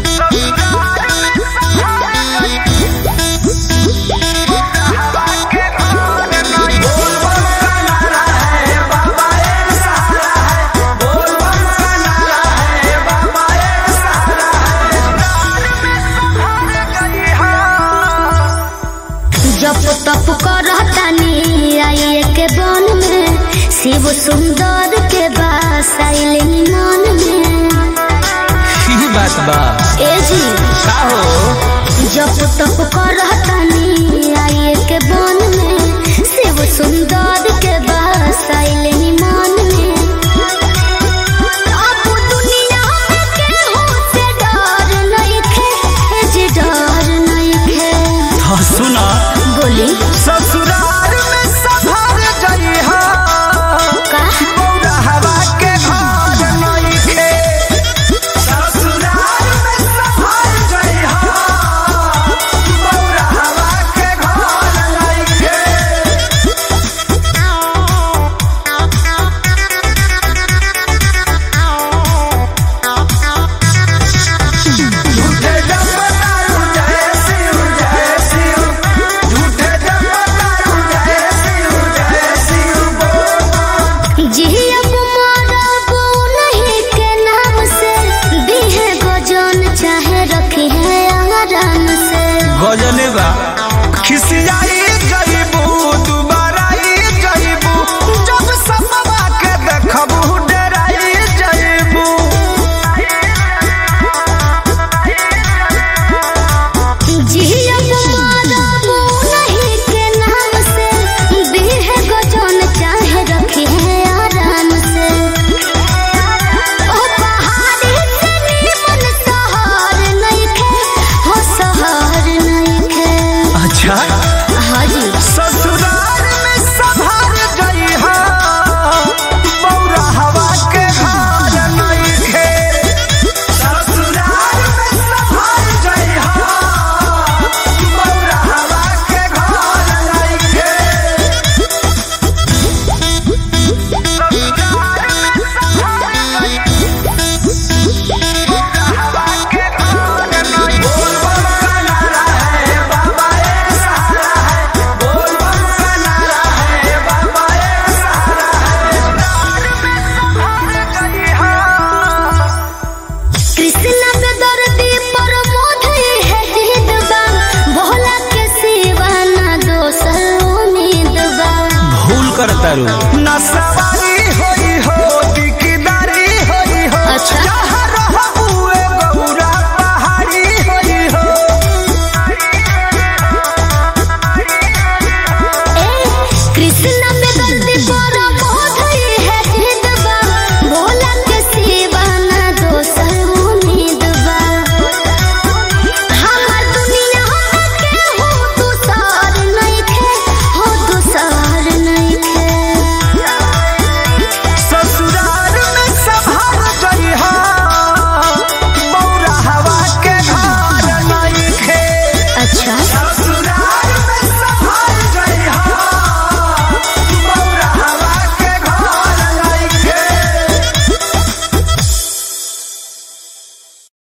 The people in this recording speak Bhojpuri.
जप तप करतानी आइए के बन में शिव सुंदर के बास आइले मन में। की बात बा ए जी का हो? जप तप करतानी आइए के बन में शिव सुंदर के बास आइले मन में। अब दुनिया में केहू से डर नहीं खे जी, डर नहीं खे। हाँ सुना बोली ससुराल में सफर जइहा का बौरा हवा के घर नइखे। ससुराल में सफर जइहा बौरा हवा के घर नइखे। झूठे जपतारू जय शिव जय शिव, झूठे जपतारू जय शिव जय शिव बोल। जियब मरब नहीं के नाम से दिहे गजन चाहे रखी है आराम से। गजने बा खिसियाई जइबू दुबारा जइबू, जब सपवा के देखबू डराई जइबू। जियब मरब नहीं के नाम से दिहे गजन चाहे रखी है आराम से। ओ पहाड़ी से नीमन शहर नहीं खे, हो शहर नहीं खे। अच्छा हाँ जी ससुराल में सफर जइहा बौरा हवा के घर नइखे। ससुराल में सफर जइहा बौरा हवा के घर नइखे। कृष्णा पे दर्दी पर मोधे है हिदबा, भोला के सिवा ना दोसर उम्मीद बा। भूल करतारू ना सवारी होई हो दिकदारी होई हो। अच्छा। जहाँ रहबू ए गौरा पहाड़ी होई हो। ए कृष्णा पे दर्दी पर मोधे है हिदबा, भोला के सिवा ना दोसर उम्मीद बा। हमार दुनिया में केहू दूसर नहीं खे, हो दूसर नहीं खे। ससुराल में सफर जइहा बौरा हवा के घर नइखे। अच्छा ससुराल